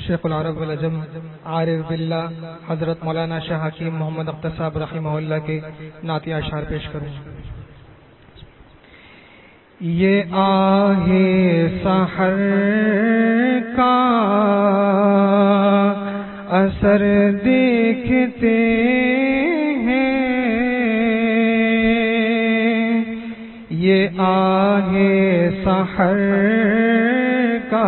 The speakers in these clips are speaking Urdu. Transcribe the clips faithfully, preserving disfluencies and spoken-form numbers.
شیخ العرب والعجم عارف باللہ حضرت مولانا شاہ حکیم محمد اختر صاحب رحمہ اللہ کے نعتیہ اشعار پیش کروں. یہ آہ سحر کا اثر دیکھتے ہیں، یہ آہ سحر کا.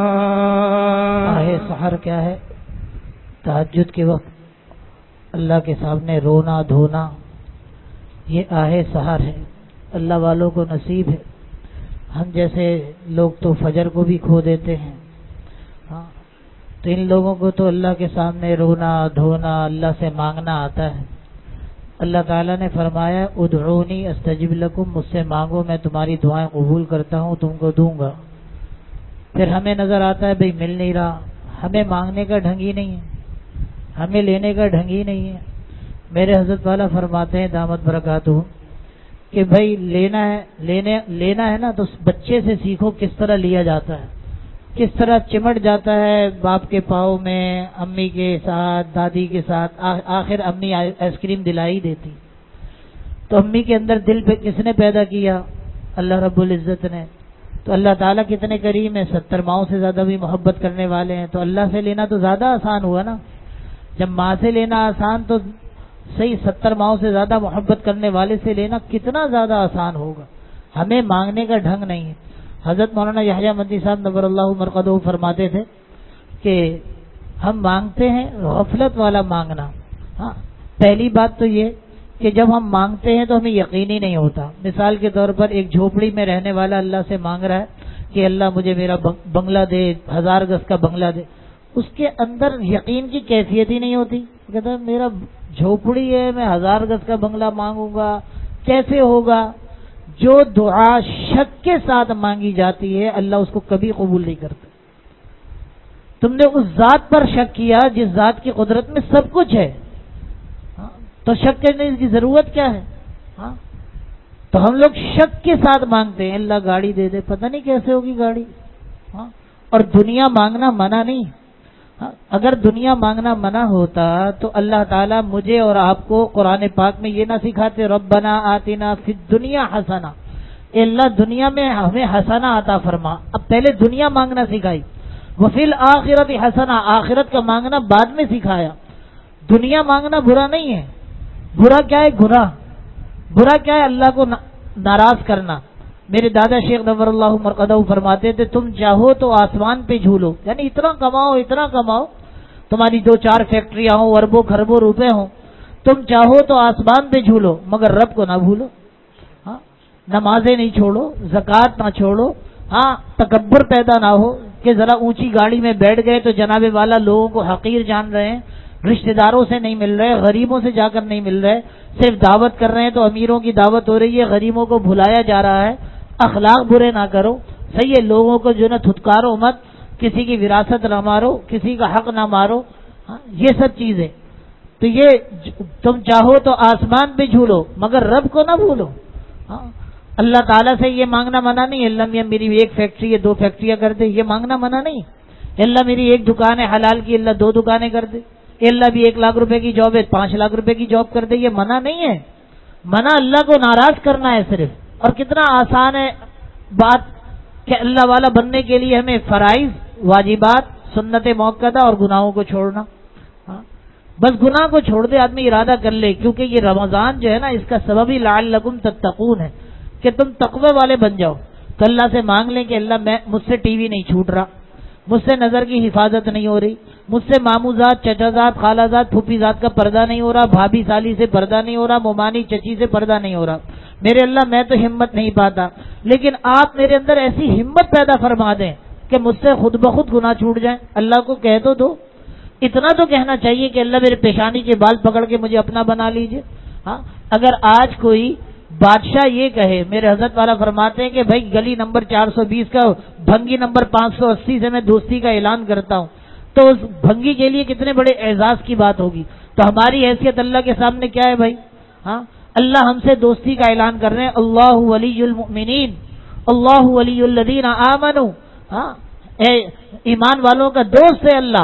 آہ سحر کیا ہے؟ تہجد کے وقت اللہ کے سامنے رونا دھونا، یہ آہ سحر ہے. اللہ والوں کو نصیب ہے. ہم جیسے لوگ تو فجر کو بھی کھو دیتے ہیں، ہاں، تو ان لوگوں کو تو اللہ کے سامنے رونا دھونا، اللہ سے مانگنا آتا ہے. اللہ تعالیٰ نے فرمایا ادعونی استجب لکم، مجھ سے مانگو میں تمہاری دعائیں قبول کرتا ہوں، تم کو دوں گا. پھر ہمیں نظر آتا ہے بھئی مل نہیں رہا، ہمیں مانگنے کا ڈھنگ ہی نہیں ہے، ہمیں لینے کا ڈھنگ ہی نہیں ہے. میرے حضرت والا فرماتے ہیں دامت برکاتہ کہ بھائی لینا ہے لینے لینا ہے نا تو بچے سے سیکھو کس طرح لیا جاتا ہے، کس طرح چمٹ جاتا ہے باپ کے پاؤں میں، امی کے ساتھ دادی کے ساتھ، آخر امی آئس کریم دلائی دیتی. تو امی کے اندر دل پہ کس نے پیدا کیا؟ اللہ رب العزت نے. تو اللہ تعالیٰ کتنے کریم ہیں، ستر ماؤں سے زیادہ بھی محبت کرنے والے ہیں. تو اللہ سے لینا تو زیادہ آسان ہوا نا. جب ماں سے لینا آسان تو صحیح ستر ماؤں سے زیادہ محبت کرنے والے سے لینا کتنا زیادہ آسان ہوگا. ہمیں مانگنے کا ڈھنگ نہیں ہے. حضرت مولانا یحییٰ مدنی صاحب نور اللہ مرقدہ فرماتے تھے کہ ہم مانگتے ہیں غفلت والا مانگنا. ہاں، پہلی بات تو یہ کہ جب ہم مانگتے ہیں تو ہمیں یقین ہی نہیں ہوتا. مثال کے طور پر ایک جھوپڑی میں رہنے والا اللہ سے مانگ رہا ہے کہ اللہ مجھے میرا بنگلہ دے، ہزار گز کا بنگلہ دے. اس کے اندر یقین کی کیفیت ہی نہیں ہوتی. کہتا ہے میرا جھوپڑی ہے، میں ہزار گز کا بنگلہ مانگوں گا، کیسے ہوگا؟ جو دعا شک کے ساتھ مانگی جاتی ہے اللہ اس کو کبھی قبول نہیں کرتا. تم نے اس ذات پر شک کیا جس ذات کی قدرت میں سب کچھ ہے، تو شک کرنے کی ضرورت کیا ہے؟ ہاں، تو ہم لوگ شک کے ساتھ مانگتے ہیں اللہ گاڑی دے دے، پتہ نہیں کیسے ہوگی گاڑی. ہاں، اور دنیا مانگنا منع نہیں. اگر دنیا مانگنا منع ہوتا تو اللہ تعالیٰ مجھے اور آپ کو قرآن پاک میں یہ نہ سکھاتے ربنا آتنا فی الدنیا حسنہ، اے اللہ دنیا میں ہمیں حسنہ عطا فرما. اب پہلے دنیا مانگنا سکھائی، وفی الآخرۃ حسنہ، آخرت کا مانگنا بعد میں سکھایا. دنیا مانگنا برا نہیں ہے. برا کیا ہے؟ گناہ. برا کیا ہے؟ اللہ کو ناراض کرنا. میرے دادا شیخ نور اللہ مرقدہ فرماتے تھے تم چاہو تو آسمان پہ جھولو، یعنی اتنا کماؤ اتنا کماؤ، تمہاری دو چار فیکٹریاں ہوں، اربوں خربوں روپے ہوں، تم چاہو تو آسمان پہ جھولو مگر رب کو نہ بھولو. ہاں، نمازیں نہیں چھوڑو، زکوٰۃ نہ چھوڑو. ہاں، تکبر پیدا نہ ہو کہ ذرا اونچی گاڑی میں بیٹھ گئے تو جناب والا لوگوں کو حقیر جان رہے ہیں، رشتہ داروں سے نہیں مل رہے، غریبوں سے جا کر نہیں مل رہے، صرف دعوت کر رہے ہیں تو امیروں کی دعوت ہو رہی ہے، غریبوں کو بھلایا جا رہا ہے. اخلاق برے نہ کرو. صحیح ہے، لوگوں کو جو نا تھتکارو مت، کسی کی وراثت نہ مارو، کسی کا حق نہ مارو. ہاں، یہ سب چیزیں. تو یہ تم چاہو تو آسمان پہ جھولو مگر رب کو نہ بھولو. ہاں، اللہ تعالیٰ سے یہ مانگنا منع نہیں. اللہ میاں میری ایک فیکٹری ہے دو فیکٹریاں کر دے، یہ مانگنا منع نہیں. اللہ میری ایک دکان ہے حلال کی، اللہ دو دکانیں کر دے. اللہ بھی ایک لاکھ روپے کی جاب ہے پانچ لاکھ روپے کی جاب کر دے، یہ منع نہیں ہے. منع اللہ کو ناراض کرنا ہے صرف. اور کتنا آسان ہے بات کہ اللہ والا بننے کے لیے ہمیں فرائض، واجبات، سنت موقدہ اور گناہوں کو چھوڑنا. ہاں، بس گناہ کو چھوڑ دے آدمی، ارادہ کر لے، کیونکہ یہ رمضان جو ہے نا اس کا سبب ہی لعلکم تتقون ہے کہ تم تقوی والے بن جاؤ. تو اللہ سے مانگ لیں کہ اللہ میں مجھ سے ٹی وی نہیں چھوٹ رہا، مجھ سے نظر کی حفاظت نہیں ہو رہی، مجھ سے ماموں ذات، چچا ذات، خالہ ذات، پھوپھی ذات کا پردہ نہیں ہو رہا، بھابھی سالی سے پردہ نہیں ہو رہا، مومانی چچی سے پردہ نہیں ہو رہا. میرے اللہ میں تو ہمت نہیں پاتا، لیکن آپ میرے اندر ایسی ہمت پیدا فرما دیں کہ مجھ سے خود بخود گناہ چھوٹ جائیں. اللہ کو کہہ تو دو. اتنا تو کہنا چاہیے کہ اللہ میرے پیشانی کے بال پکڑ کے مجھے اپنا بنا لیجئے. ہاں، اگر آج کوئی بادشاہ یہ کہے، میرے حضرت والا فرماتے ہیں کہ بھائی گلی نمبر چار سو بیس کا بھنگی نمبر پانچ سو اسی سے میں دوستی کا اعلان کرتا ہوں، تو اس بھنگی کے لیے کتنے بڑے اعزاز کی بات ہوگی. تو ہماری حیثیت اللہ کے سامنے کیا ہے بھائی؟ ہاں، اللہ ہم سے دوستی کا اعلان کر رہے ہیں، اللہ ولی المؤمنین، اللہ ولی الذین آمنوا. ہاں، اے ایمان والوں کا دوست ہے اللہ.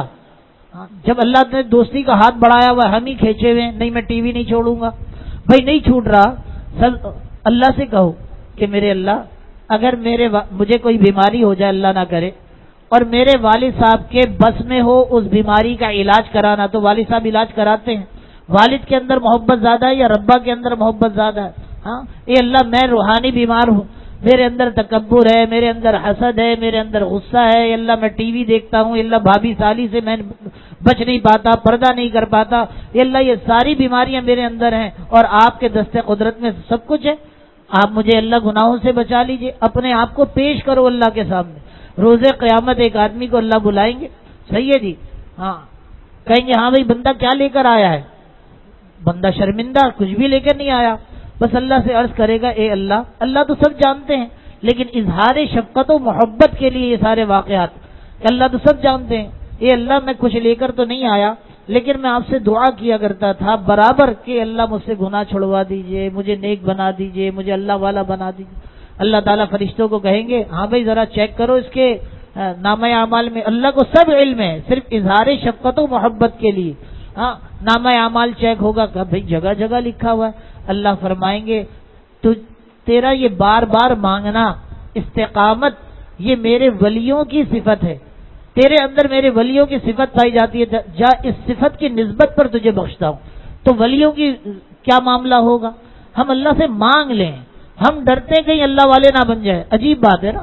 جب اللہ نے دوستی کا ہاتھ بڑھایا ہوا ہم ہی کھینچے ہوئے, نہیں میں ٹی وی نہیں چھوڑوں گا, بھائی نہیں چھوٹ رہا. سب اللہ سے کہو کہ میرے اللہ اگر میرے مجھے کوئی بیماری ہو جائے اللہ نہ کرے اور میرے والد صاحب کے بس میں ہو اس بیماری کا علاج کرانا, تو والد صاحب علاج کراتے ہیں, والد کے اندر محبت زیادہ ہے یا ربا کے اندر محبت زیادہ ہے؟ ہاں اے اللہ میں روحانی بیمار ہوں, میرے اندر تکبر ہے, میرے اندر حسد ہے, میرے اندر غصہ ہے, اے اللہ میں ٹی وی دیکھتا ہوں, اے اللہ بھابھی سالی سے میں بچ نہیں پاتا, پردہ نہیں کر پاتا, اے اللہ یہ ساری بیماریاں میرے اندر ہیں اور آپ کے دست قدرت میں سب کچھ ہے, آپ مجھے اللہ گناہوں سے بچا لیجئے. اپنے آپ کو پیش کرو اللہ کے سامنے. روز قیامت ایک آدمی کو اللہ بلائیں گے, صحیح ہے جی, ہاں کہیں گے ہاں بھائی بندہ کیا لے کر آیا ہے, بندہ شرمندہ کچھ بھی لے کر نہیں آیا, بس اللہ سے عرض کرے گا اے اللہ, اللہ تو سب جانتے ہیں لیکن اظہار شفقت و محبت کے لیے یہ سارے واقعات, اللہ تو سب جانتے ہیں, اے اللہ میں کچھ لے کر تو نہیں آیا لیکن میں آپ سے دعا کیا کرتا تھا برابر کہ اللہ مجھ سے گناہ چھڑوا دیجئے, مجھے نیک بنا دیجئے, مجھے اللہ والا بنا دیجئے. اللہ تعالیٰ فرشتوں کو کہیں گے ہاں بھائی ذرا چیک کرو اس کے نامہ اعمال میں, اللہ کو سب علم ہے, صرف اظہار شفقت و محبت کے لیے ہاں نامہ اعمال چیک ہوگا, کہ بھائی جگہ جگہ لکھا ہوا ہے. اللہ فرمائیں گے تو تیرا یہ بار بار مانگنا استقامت یہ میرے ولیوں کی صفت ہے, تیرے اندر میرے ولیوں کی صفت پائی جاتی ہے, جا اس صفت کی نسبت پر تجھے بخشتا ہوں. تو ولیوں کی کیا معاملہ ہوگا, ہم اللہ سے مانگ لیں, ہم ڈرتے کہیں اللہ والے نہ بن جائے. عجیب بات ہے نا,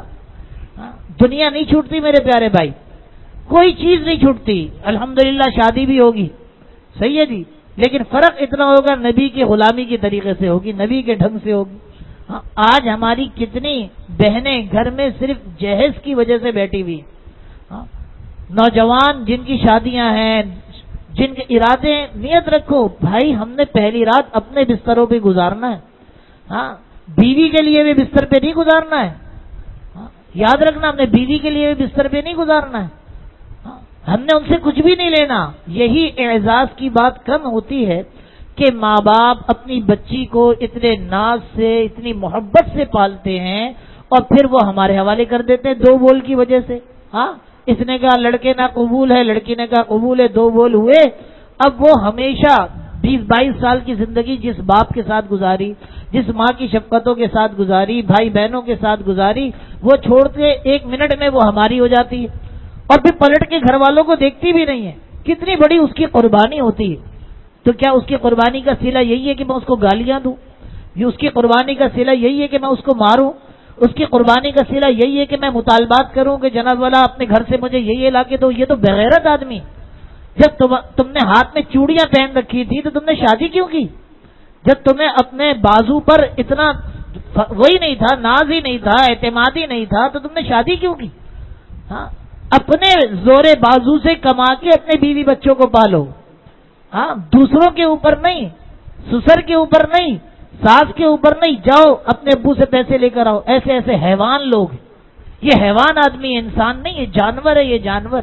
دنیا نہیں چھوٹتی میرے پیارے بھائی, کوئی چیز نہیں چھوٹتی. الحمدللہ شادی بھی ہوگی, صحیح ہے جی, لیکن فرق اتنا ہوگا نبی کی غلامی کے طریقے سے ہوگی, نبی کے ڈھنگ سے ہوگی. ہاں آج ہماری کتنی بہنیں گھر میں صرف جہیز کی وجہ سے بیٹھی ہوئی, ہاں نوجوان جن کی شادیاں ہیں, جن کے ارادے, نیت رکھو بھائی ہم نے پہلی رات اپنے بستروں پہ گزارنا ہے, ہاں بیوی کے لیے بھی بستر پہ نہیں گزارنا ہے, ہاں یاد رکھنا ہم نے بیوی کے لیے بھی بستر پہ نہیں گزارنا ہے, ہاں ہم نے ان سے کچھ بھی نہیں لینا. یہی اعزاز کی بات کم ہوتی ہے کہ ماں باپ اپنی بچی کو اتنے ناز سے اتنی محبت سے پالتے ہیں اور پھر وہ ہمارے حوالے کر دیتے ہیں دو بول کی وجہ سے. ہاں اس نے کہا لڑکے نہ قبول ہے, لڑکی نے کہا قبول ہے, دو بول ہوئے. اب وہ ہمیشہ بیس بائیس سال کی زندگی جس باپ کے ساتھ گزاری, جس ماں کی شفقتوں کے ساتھ گزاری, بھائی بہنوں کے ساتھ گزاری, وہ چھوڑتے ایک منٹ میں وہ ہماری ہو جاتی ہے اور پھر پلٹ کے گھر والوں کو دیکھتی بھی نہیں ہے. کتنی بڑی اس کی قربانی ہوتی ہے. تو کیا اس کی قربانی کا صلہ یہی ہے کہ میں اس کو گالیاں دوں, یہ اس کی قربانی کا صلہ یہی ہے کہ میں اس کو ماروں, اس کی قربانی کا صلہ یہی ہے کہ میں مطالبات کروں کہ جناب والا اپنے گھر سے مجھے یہ یہ لا کے دو. یہ تو بغیرت آدمی. جب تم تم نے ہاتھ میں چوڑیاں پہن رکھی تھی تو تم نے شادی کیوں کی؟ جب تمہیں اپنے بازو پر اتنا وہی نہیں تھا, ناز ہی نہیں تھا, اعتماد ہی نہیں تھا, تو تم نے شادی کیوں کی؟ ہاں اپنے زور بازو سے کما کے اپنے بیوی بچوں کو پالو, ہاں دوسروں کے اوپر نہیں, سسر کے اوپر نہیں, ساس کے اوپر نہیں. جاؤ اپنے ابو سے پیسے لے کر آؤ. ایسے ایسے حیوان لوگ, یہ حیوان آدمی, انسان نہیں, یہ جانور ہے, یہ جانور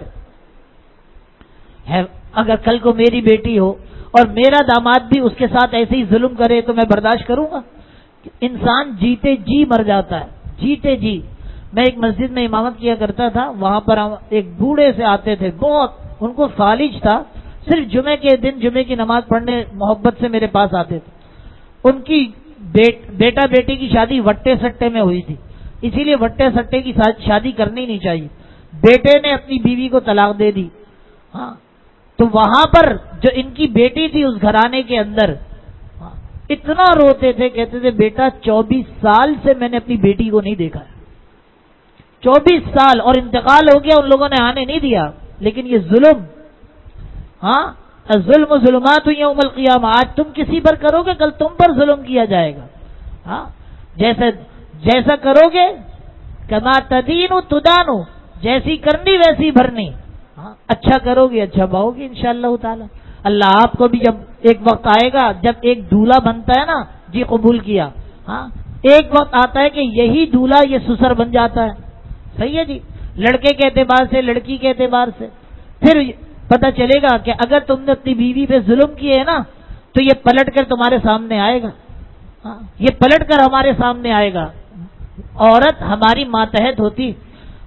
ہے. اگر کل کو میری بیٹی ہو اور میرا داماد بھی اس کے ساتھ ایسے ہی ظلم کرے تو میں برداشت کروں گا؟ انسان جیتے جی مر جاتا ہے, جیتے جی. میں ایک مسجد میں امامت کیا کرتا تھا, وہاں پر ایک بوڑھے سے آتے تھے, بہت ان کو فالج تھا, صرف جمعے کے دن جمعے کی نماز پڑھنے محبت سے میرے پاس آتے تھے. ان کی بیٹ, بیٹا بیٹی کی شادی وٹے سٹے میں ہوئی تھی, اسی لیے وٹے سٹے کی شادی کرنی نہیں چاہیے. بیٹے نے اپنی بیوی کو طلاق دے دی. ہاں تو وہاں پر جو ان کی بیٹی تھی اس گھرانے کے اندر اتنا روتے تھے, کہتے تھے بیٹا چوبیس سال سے میں نے اپنی بیٹی کو نہیں دیکھا, چوبیس سال, اور انتقال ہو گیا, ان لوگوں نے آنے نہیں دیا. لیکن یہ ظلم, ہاں ظلم و ظلمات یوم القیامہ, آج تم کسی پر کرو گے کل تم پر ظلم کیا جائے گا. ہاں جیسا جیسا کرو گے کما تدین تدانو, جیسی کرنی ویسی بھرنی. ہاں اچھا کرو گے اچھا پاؤ گے انشاءاللہ تعالی. اللہ آپ کو بھی جب ایک وقت آئے گا جب ایک دولہا بنتا ہے نا, جی قبول کیا, ہاں ایک وقت آتا ہے کہ یہی دولہا یہ سسر بن جاتا ہے, صحیح ہے جی, لڑکے کے اعتبار سے, لڑکی کے اعتبار سے. پھر پتہ چلے گا کہ اگر تم نے اپنی بیوی پہ ظلم کیے ہے نا تو یہ پلٹ کر تمہارے سامنے آئے گا, یہ پلٹ کر ہمارے سامنے آئے گا. عورت ہماری ماتحت ہوتی,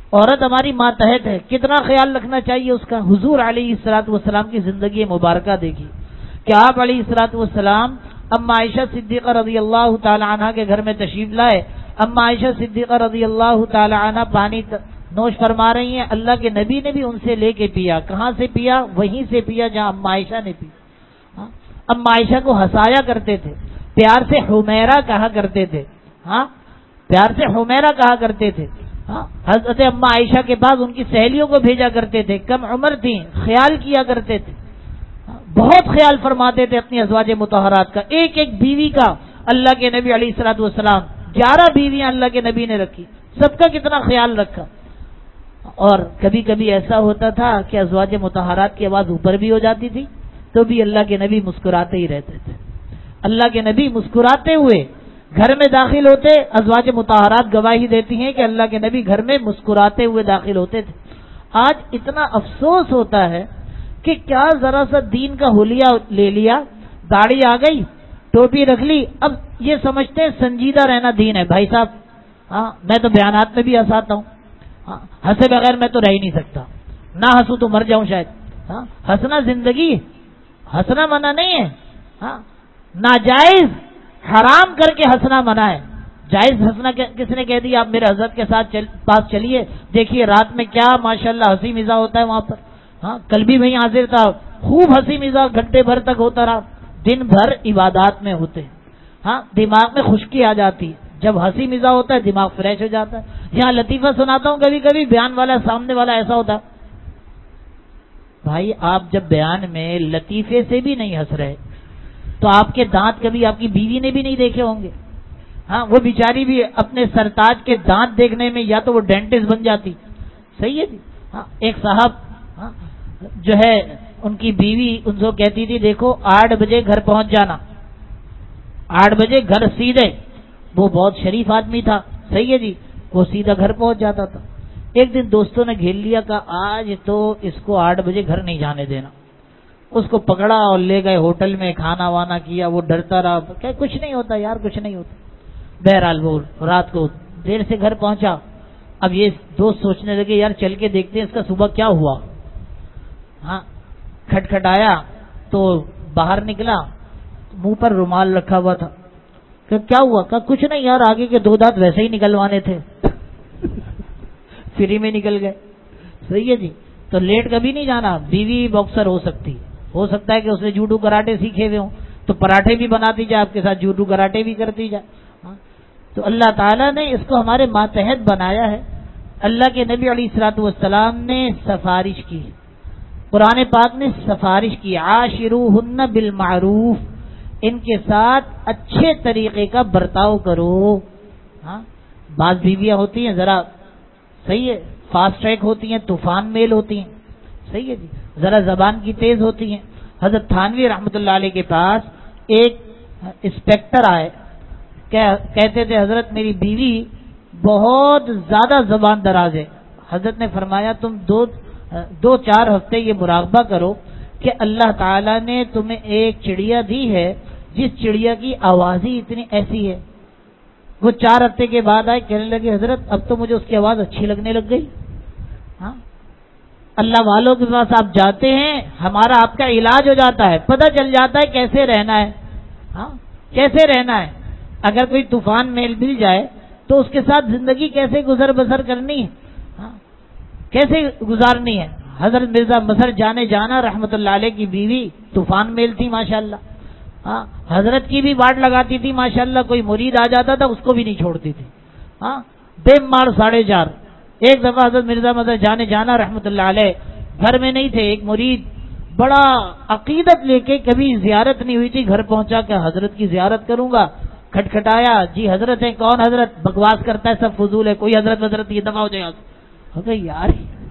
عورت ہماری ماتحت ہے، کتنا خیال رکھنا چاہیے اس کا۔ حضور علیہ الصلوۃ والسلام کی زندگی مبارکہ دیکھی کہ آپ علیہ الصلوۃ والسلام اما عائشہ صدیقہ رضی اللہ تعالی عنہ کے گھر میں تشریف لائے۔ اما عائشہ صدیقہ رضی اللہ تعالی عنہ پانی نوش فرما رہی ہیں، اللہ کے نبی نے بھی ان سے لے کے پیا۔ کہاں سے پیا؟ وہیں سے پیا جہاں اما عائشہ نے پی۔ اما عائشہ کو ہنسایا کرتے تھے، پیار سے حمیرہ کہا کرتے تھے، ہاں پیار سے حمیرہ کہا کرتے تھے۔ ہاں حضرت اما عائشہ کے پاس ان کی سہیلیوں کو بھیجا کرتے تھے، کم عمر تھیں، خیال کیا کرتے تھے، بہت خیال فرماتے تھے اپنی ازواج مطہرات کا، ایک ایک بیوی کا۔ اللہ کے نبی علیہ الصلوۃ والسلام گیارہ بیویاں اللہ کے نبی نے رکھی، سب کا کتنا خیال رکھا۔ اور کبھی کبھی ایسا ہوتا تھا کہ ازواج مطہرات کی آواز اوپر بھی ہو جاتی تھی تو بھی اللہ کے نبی مسکراتے ہی رہتے تھے۔ اللہ کے نبی مسکراتے ہوئے گھر میں داخل ہوتے، ازواج مطہرات گواہی دیتی ہیں کہ اللہ کے نبی گھر میں مسکراتے ہوئے داخل ہوتے تھے۔ آج اتنا افسوس ہوتا ہے کہ کیا ذرا سا دین کا حلیہ لے لیا، داڑھی آ گئی، ٹوپی رکھ لی، اب یہ سمجھتے ہیں سنجیدہ رہنا دین ہے۔ بھائی صاحب ہاں میں تو بیانات میں بھی ہنساتا ہوں، ہاں ہنسے بغیر میں تو رہ ہی نہیں سکتا، نہ ہنسوں تو مر جاؤں شاید۔ ہاں ہنسنا زندگی، ہنسنا منع نہیں ہے، ہاں ناجائز حرام کر کے ہنسنا منع ہے۔ جائز ہنسنا کس نے کہہ دیا؟ آپ میرے حضرت کے ساتھ چل, پاس چلیے، دیکھیے رات میں کیا ماشاءاللہ ہنسی مزاح ہوتا ہے وہاں پر۔ ہاں کل بھی وہیں حاضر تھا، خوب ہنسی مزاح گھنٹے بھر تک ہوتا رہا، دن بھر عبادات میں ہوتے ہیں۔ ہاں دماغ میں خشکی آ جاتی ہے، جب ہنسی مزاح ہوتا ہے دماغ فریش ہو جاتا ہے۔ یہاں لطیفہ سناتا ہوں، کبھی کبھی بیان والا سامنے والا ایسا ہوتا، بھائی آپ جب بیان میں لطیفے سے بھی نہیں ہنس رہے تو آپ کے دانت کبھی آپ کی بیوی نے بھی نہیں دیکھے ہوں گے۔ ہاں وہ بیچاری بھی اپنے سرتاج کے دانت دیکھنے میں یا تو وہ ڈینٹسٹ بن جاتی، صحیح ہے جی۔ ہاں ایک صاحب ہاں جو ہے ان کی بیوی ان سے کہتی تھی دیکھو آٹھ بجے گھر پہنچ جانا، آٹھ بجے گھر سیدھے۔ وہ بہت شریف آدمی تھا، صحیح ہے جی، وہ سیدھا گھر پہنچ جاتا تھا۔ ایک دن دوستوں نے گھیر لیا، کہا آج تو اس کو آٹھ بجے گھر نہیں جانے دینا۔ اس کو پکڑا اور لے گئے ہوٹل میں، کھانا وانا کیا، وہ ڈرتا رہا کہ کچھ نہیں ہوتا یار کچھ نہیں ہوتا۔ بہرحال وہ رات کو دیر سے گھر پہنچا۔ اب یہ دوست سوچنے لگے یار چل کے دیکھتے ہیں اس کا صبح کیا ہوا۔ ہاں کھٹکھٹایا تو باہر نکلا، منہ پر رومال رکھا ہوا تھا۔ کہ کیا ہوا؟ کہا کچھ نہیں یار، آگے کے دو دانت ویسے ہی نکلوانے تھے فری میں نکل گئے، صحیح ہے جی۔ تو لیٹ کبھی نہیں جانا، بیوی باکسر ہو سکتی، ہو سکتا ہے کہ اس نے جوڈو کراٹے سیکھے ہوئے ہوں تو پراٹھے بھی بناتی جائے آپ کے ساتھ، جوڈو کراٹے بھی کرتی جائے۔ ہاں تو اللہ تعالیٰ نے اس کو ہمارے ماتحت بنایا ہے۔ اللہ کے نبی علیہ الصلوۃ والسلام نے سفارش کی، قرآن پاک نے سفارش کی، عاشروہن بالمعروف، ان کے ساتھ اچھے طریقے کا برتاؤ کرو۔ ہاں بعض بیویاں ہوتی ہیں ذرا صحیح ہے فاسٹ ٹریک ہوتی ہیں، طوفان میل ہوتی ہیں، صحیح ہے جی، ذرا زبان کی تیز ہوتی ہیں۔ حضرت تھانوی رحمۃ اللہ علیہ کے پاس ایک انسپیکٹر آئے، کہتے تھے حضرت میری بیوی بہت زیادہ زبان دراز ہے۔ حضرت نے فرمایا تم دو دو چار ہفتے یہ مراقبہ کرو کہ اللہ تعالیٰ نے تمہیں ایک چڑیا دی ہے جس چڑیا کی آواز ہی اتنی ایسی ہے۔ وہ چار ہفتے کے بعد آئے، کہنے لگے حضرت اب تو مجھے اس کی آواز اچھی لگنے لگ گئی۔ ہاں اللہ والوں کے پاس آپ جاتے ہیں، ہمارا آپ کا علاج ہو جاتا ہے، پتہ چل جاتا ہے کیسے رہنا ہے۔ ہاں کیسے رہنا ہے، اگر کوئی طوفان میل مل جائے تو اس کے ساتھ زندگی کیسے گزر بسر کرنی ہے، ہاں کیسے گزارنی ہے۔ حضرت مرزا مظہر جانے جانا رحمت اللہ علیہ کی بیوی طوفان میل تھی ماشاءاللہ، ہاں حضرت کی بھی واٹ لگاتی تھی ماشاءاللہ، کوئی مرید آ جاتا تھا اس کو بھی نہیں چھوڑتی تھی۔ ہاں دیم مار ساڑھے چار۔ ایک دفعہ حضرت مرزا مظہر جانے جانا رحمت اللہ علیہ گھر میں نہیں تھے، ایک مرید بڑا عقیدت لے کے کبھی زیارت نہیں ہوئی تھی، گھر پہنچا کہ حضرت کی زیارت کروں گا، کھٹکھٹایا، جی حضرت ہیں، کون حضرت؟ بکواس کرتا ہے سب فضول ہے، کوئی حضرت حضرت یہ دفعہ ہو جائے گا یار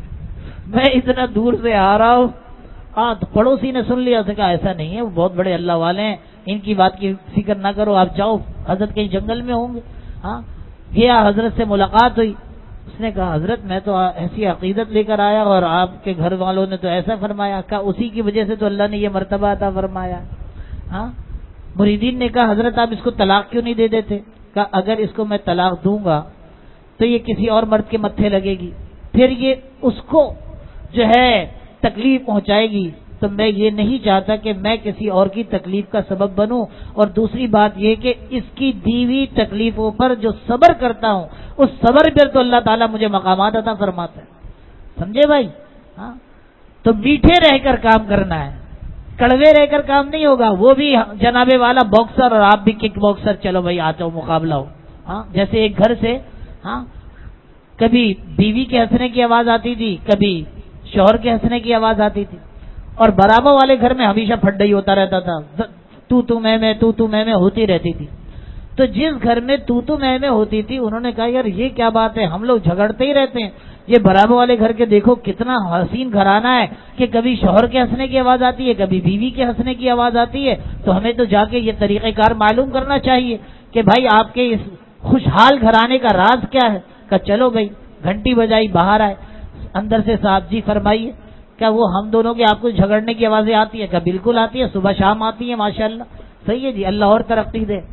میں اتنا دور سے آ رہا ہوں۔ ہاں تو پڑوسی نے سن لیا، اسے کہا ایسا نہیں ہے، وہ بہت بڑے اللہ والے ہیں، ان کی بات کی فکر نہ کرو، آپ جاؤ، حضرت کہیں جنگل میں ہوں گے۔ ہاں گیا، حضرت سے ملاقات ہوئی، اس نے کہا حضرت میں تو ایسی عقیدت لے کر آیا اور آپ کے گھر والوں نے تو ایسا فرمایا۔ کہا اسی کی وجہ سے تو اللہ نے یہ مرتبہ عطا فرمایا۔ ہاں مریدین نے کہا حضرت آپ اس کو طلاق کیوں نہیں دے دیتے؟ کہا اگر اس کو میں طلاق دوں گا تو یہ کسی اور مرد کے متھے لگے گی، پھر یہ اس کو جو ہے تکلیف پہنچائے گی، تو میں یہ نہیں چاہتا کہ میں کسی اور کی تکلیف کا سبب بنوں. اور دوسری بات یہ کہ اس کی دیوی تکلیفوں پر جو صبر کرتا ہوں، اس صبر پر تو اللہ تعالیٰ مجھے مقامات عطا فرماتا ہے. سمجھے بھائی؟ ہاں، تو میٹھے رہ کر کام کرنا ہے، کڑوے رہ کر کام نہیں ہوگا. وہ بھی جناب والا باکسر اور آپ بھی کک باکسر، چلو بھائی آتا ہو مقابلہ ہو. ہاں، جیسے ایک گھر سے ہاں کبھی بیوی کے ہنسنے کی آواز آتی تھی، کبھی شوہر کے ہنسنے کی آواز آتی تھی، اور برابر والے گھر میں ہمیشہ پھڈا ہی ہوتا رہتا تھا، تو تو میں میں تو تو میں میں ہوتی رہتی تھی. تو جس گھر میں تو تو میں میں ہوتی تھی، انہوں نے کہا یار یہ کیا بات ہے، ہم لوگ جھگڑتے ہی رہتے ہیں، یہ برابر والے گھر کے دیکھو کتنا حسین گھرانہ ہے کہ کبھی شوہر کے ہنسنے کی آواز آتی ہے، کبھی بیوی کے ہنسنے کی آواز آتی ہے. تو ہمیں تو جا کے یہ طریقہ کار معلوم کرنا چاہیے کہ بھائی آپ کے اس خوشحال گھرانے کا راز کیا ہے. کہ چلو بھائی، گھنٹی بجائی، باہر آئے، اندر سے صاحب جی فرمائیے، کیا وہ ہم دونوں کی آپ کو جھگڑنے کی آوازیں آتی ہے؟ کیا بالکل آتی ہے، صبح شام آتی ہے ماشاءاللہ. صحیح ہے جی، اللہ اور ترقی دے.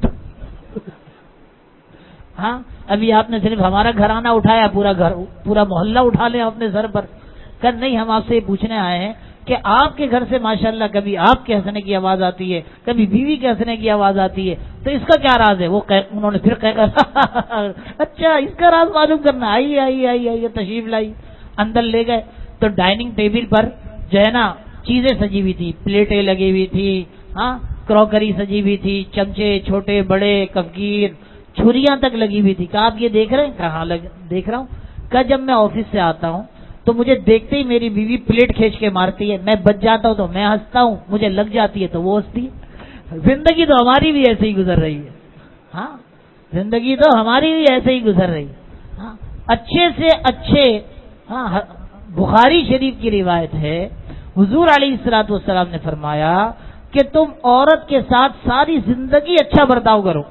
ہاں، ابھی آپ نے صرف ہمارا گھرانہ اٹھایا، پورا گھر پورا محلہ اٹھا لیں اپنے سر پر. کہ نہیں، ہم آپ سے یہ پوچھنے آئے ہیں کہ آپ کے گھر سے ماشاءاللہ کبھی آپ کے ہنسنے کی آواز آتی ہے، کبھی بیوی کے ہنسنے کی آواز آتی ہے، تو اس کا کیا راز ہے؟ وہ انہوں نے پھر کہا اچھا اس کا راز معلوم کرنا. آئیے آئیے آئیے آئیے تشریف لائی. اندر لے گئے تو ڈائننگ ٹیبل پر جو ہے نا چیزیں سجی ہوئی تھی، پلیٹیں لگی ہوئی تھی، ہاں کراکری سجی ہوئی تھی، چمچے چھوٹے بڑے، کفگیر، چھریاں تک لگی ہوئی تھی. کہا آپ یہ دیکھ رہے ہیں؟ کہاں دیکھ رہا ہوں. کہ جب میں آفس سے آتا ہوں تو مجھے دیکھتے ہی میری بیوی پلیٹ کھینچ کے مارتی ہے، میں بچ جاتا ہوں تو میں ہنستا ہوں، مجھے لگ جاتی ہے تو وہ ہنستی ہے. زندگی تو ہماری بھی ایسے ہی گزر رہی ہے. ہاں، زندگی تو ہماری بھی ایسے ہی گزر رہی ہے. ہاں، اچھے سے اچھے. ہاں، بخاری شریف کی روایت ہے، حضور علیہ الصلوۃ والسلام نے فرمایا کہ تم عورت کے ساتھ ساری زندگی اچھا برتاؤ کرو،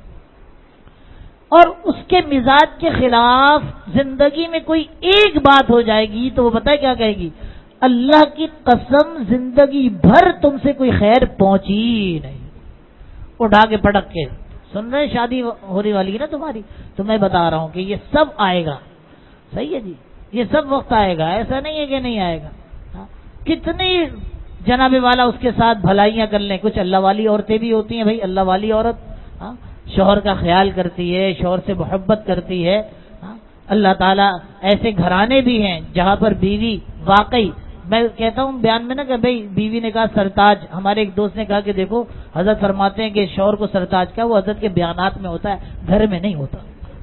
اور اس کے مزاج کے خلاف زندگی میں کوئی ایک بات ہو جائے گی تو وہ پتہ ہے کیا کہے گی؟ اللہ کی قسم زندگی بھر تم سے کوئی خیر پہنچی نہیں. اٹھا کے پٹک کے سن رہے، شادی ہونے والی ہے نا تمہاری، تو میں بتا رہا ہوں کہ یہ سب آئے گا. صحیح ہے جی، یہ سب وقت آئے گا، ایسا نہیں ہے کہ نہیں آئے گا. کتنی جناب والا اس کے ساتھ بھلائیاں کر لیں. کچھ اللہ والی عورتیں بھی ہوتی ہیں بھائی، اللہ والی عورت ہاں شوہر کا خیال کرتی ہے، شوہر سے محبت کرتی ہے. اللہ تعالیٰ ایسے گھرانے بھی ہیں جہاں پر بیوی واقعی، میں کہتا ہوں بیان میں نا کہ بھائی بیوی نے کہا سرتاج، ہمارے ایک دوست نے کہا کہ دیکھو حضرت فرماتے ہیں کہ شوہر کو سرتاج کا، وہ حضرت کے بیانات میں ہوتا ہے، گھر میں نہیں ہوتا.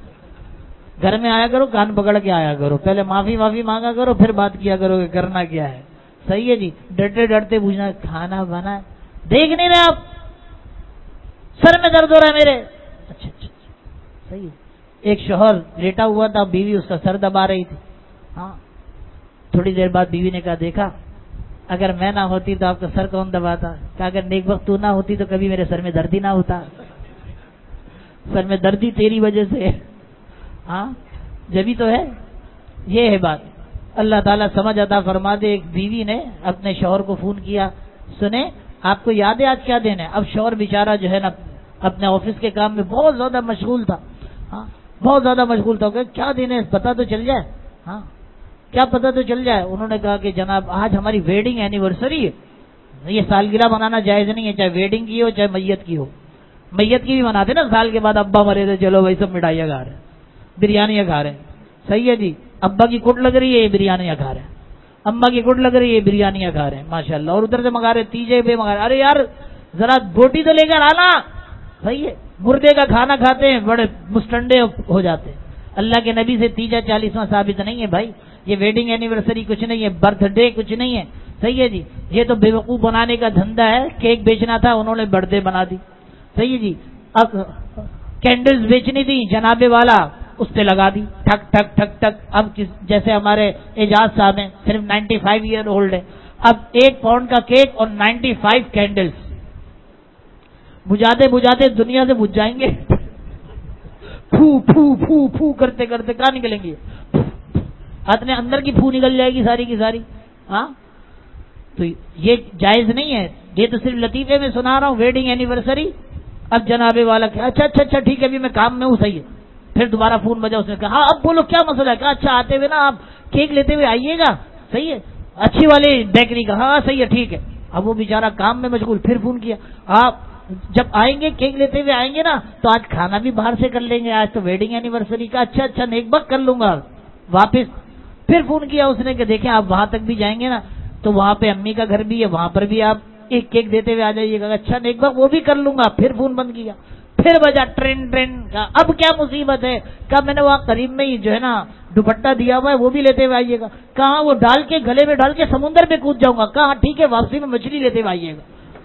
گھر میں آیا کرو کان پکڑ کے آیا کرو، پہلے معافی معافی مانگا کرو، پھر بات کیا کرو کہ کرنا کیا ہے. صحیح ہے جی، ڈرتے ڈرتے پوچھنا کھانا بنا، دیکھ نہیں رہے آپ سر میں درد ہو رہا ہے میرے. اچھا اچھا صحیح ہے. ایک شوہر لیٹا ہوا تھا، بیوی اس کا سر دبا رہی تھی. ہاں، تھوڑی دیر بعد بیوی نے کہا دیکھا اگر میں نہ ہوتی تو آپ کا سر کون دباتا؟ کہا اگر نیک وقت تو نہ ہوتی تو کبھی میرے سر میں درد ہی نہ ہوتا. سر میں درد ہی تیری وجہ سے. ہاں، جبھی تو ہے. یہ ہے بات. اللہ تعالیٰ سمجھ عطا فرما دے. ایک بیوی نے اپنے شوہر کو فون کیا، سنیں آپ کو یاد ہے آج کیا دن ہے؟ اب شوہر بیچارہ جو ہے نا اپنے آفس کے کام میں بہت زیادہ مشغول تھا. ہاں، بہت زیادہ مشغول تھا. کہ کیا دن ہے پتہ تو چل جائے. ہاں، کیا پتہ تو چل جائے. انہوں نے کہا کہ جناب آج ہماری ویڈنگ اینیورسری ہے. یہ سالگرہ منانا جائز نہیں ہے، چاہے ویڈنگ کی ہو چاہے میت کی ہو. میت کی بھی مناتے نا، سال کے بعد ابا مرے تھے، چلو بھائی سب مٹھائیاں کھا رہے ہیں، بریانیاں کھا رہے ہیں. صحیح ہے جی، ابا کی کٹ لگ رہی ہے، یہ بریانیاں کھا رہے ہیں. اما کی کٹ لگ رہی ہے، بریانیاں کھا رہے ہیں ماشاءاللہ. اور ادھر سے منگا رہے تیجے پہ منگا رہے. ارے یار ذرا بوٹی تو لے کر آنا. صحیح ہے، مردے کا کھانا کھاتے ہیں بڑے مستنڈے ہو جاتے ہیں. اللہ کے نبی سے تیجا چالیسواں ثابت نہیں ہے بھائی. یہ ویڈنگ اینیورسری کچھ نہیں ہے، برتھ ڈے کچھ نہیں ہے. صحیح ہے جی، یہ تو بیوقوف بنانے کا دھندا ہے. کیک بیچنا تھا، انہوں نے برتھ ڈے بنا دی. صحیح ہے جی. اب کینڈلز بیچنی تھی، جناب والا اس پہ لگا دی، ٹھک ٹھک ٹھک ٹھک. اب جیسے ہمارے اعجاز صاحب ہیں، صرف نائنٹی فائیو ایئر اولڈ ہے. اب ایک پاؤنڈ کا کیک اور نائنٹی فائیو کینڈلز بجھاتے بجھاتے دنیا سے بجھ جائیں گے. پھو پھو پھو پھو کرتے کرتے کہاں نکلیں گے؟ اپنے اندر کی پھو نکل جائے گی ساری کی ساری. ہاں، تو یہ جائز نہیں ہے. یہ تو صرف لطیفے میں سنا رہا ہوں، ویڈنگ اینیورسری. اب جناب والا کہ اچھا اچھا اچھا ٹھیک ہے ابھی میں کام میں ہوں. صحیح ہے. پھر دوبارہ فون بجا، اس نے کہا ہاں اب بولو کیا مسئلہ ہے؟ کہا اچھا آتے ہوئے نا آپ کیک لیتے ہوئے آئیے گا, صحیح ہے, اچھی والی بیکری کا, ہاں صحیح ہے ٹھیک ہے. اب وہ بیچارہ کام میں مشغول, پھر فون کیا, آپ جب آئیں گے کیک لیتے ہوئے آئیں گے نا تو آج کھانا بھی باہر سے کر لیں گے, آج تو ویڈنگ اینیورسری کا, اچھا اچھا نیک بخت کر لوں گا. واپس پھر فون کیا اس نے کہ دیکھیں آپ وہاں تک بھی جائیں گے نا تو وہاں پہ امی کا گھر بھی ہے, وہاں پر بھی آپ ایک کیک دیتے ہوئے آ جائیے گا. اچھا نیک بخت وہ بھی کر لوں گا. پھر فون بند کیا, پھر بجا ٹرین ٹرین کا. اب کیا مصیبت ہے, کہا میں نے وہاں قریب میں ہی جو ہے نا دوپٹہ دیا ہوا ہے وہ بھی لیتے ہوئے آئیے گا. کہاں وہ ڈال کے گلے میں ڈال کے سمندر پہ کود جاؤں گا. کہا ٹھیک ہے واپسی میں مچھلی لیتے ہوئے آئیے گا,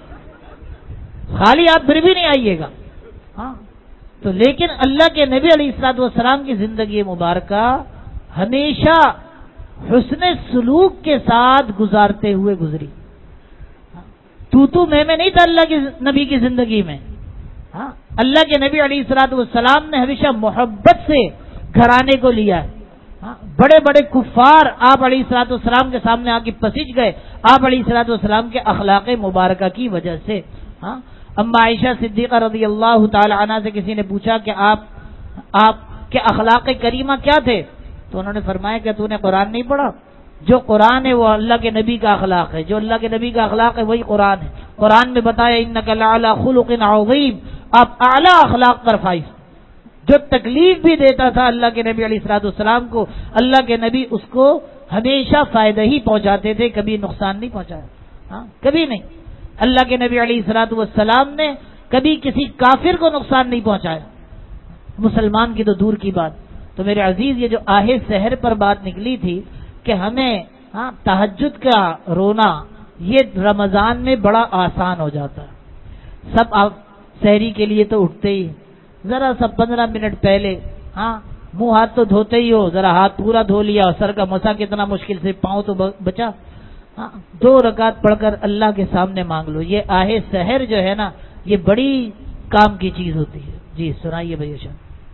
خالی آپ پھر بھی نہیں آئیے گا. ہاں تو لیکن اللہ کے نبی علیہ الصلوۃ والسلام کی زندگی مبارکہ ہمیشہ حسن سلوک کے ساتھ گزارتے ہوئے گزری. تو تو میں میں نہیں تھا اللہ کے نبی کی زندگی میں. ہاں اللہ کے نبی علیہ الصلوۃ والسلام نے ہمیشہ محبت سے گھرانے کو لیا ہے. ہاں بڑے بڑے کفار آپ علیہ الصلوۃ والسلام کے سامنے آ کے پسج گئے آپ علیہ الصلوۃ والسلام کے اخلاق مبارکہ کی وجہ سے. ہاں اما عائشہ صدیقہ رضی اللہ تعالی عنہا سے کسی نے پوچھا کہ آپ آپ کے اخلاق کریمہ کیا تھے, تو انہوں نے فرمایا کہ تو نے قرآن نہیں پڑھا, جو قرآن ہے وہ اللہ کے نبی کا اخلاق ہے, جو اللہ کے نبی کا اخلاق ہے وہی قرآن ہے. قرآن میں بتایا انک لعلی خلق عظیم, آپ اعلیٰ اخلاق پر فائز. جو تکلیف بھی دیتا تھا اللہ کے نبی علیہ الصلوۃ والسلام کو, اللہ کے نبی اس کو ہمیشہ فائدہ ہی پہنچاتے تھے, کبھی نقصان نہیں پہنچایا. ہاں کبھی نہیں. اللہ کے نبی علیہ الصلوۃ والسلام نے کبھی کسی کافر کو نقصان نہیں پہنچایا, مسلمان کی تو دور کی بات. تو میرے عزیز یہ جو آہ سحر پر بات نکلی تھی کہ ہمیں ہاں تہجد کا رونا یہ رمضان میں بڑا آسان ہو جاتا ہے. سب آپ سحری کے لیے تو اٹھتے ہی, ذرا سب پندرہ منٹ پہلے ہاں منہ ہاتھ تو دھوتے ہی ہو, ذرا ہاتھ پورا دھو لیا, اور سر کا مسا کتنا مشکل سے, پاؤں تو بچا. ہاں دو رکعت پڑھ کر اللہ کے سامنے مانگ لو. یہ آہ سحر جو ہے نا یہ بڑی کام کی چیز ہوتی ہے. جی سنائیے بھائی شاہ.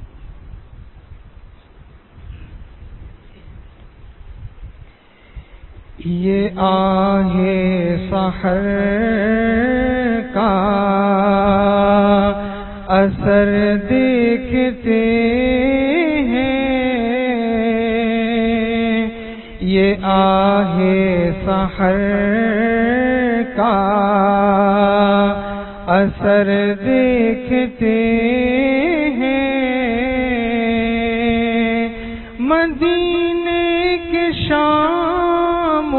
یہ آہ سحر کا اثر دیکھتے ہیں, یہ آہ سحر کا اثر دیکھتے ہیں, مدینے کے شام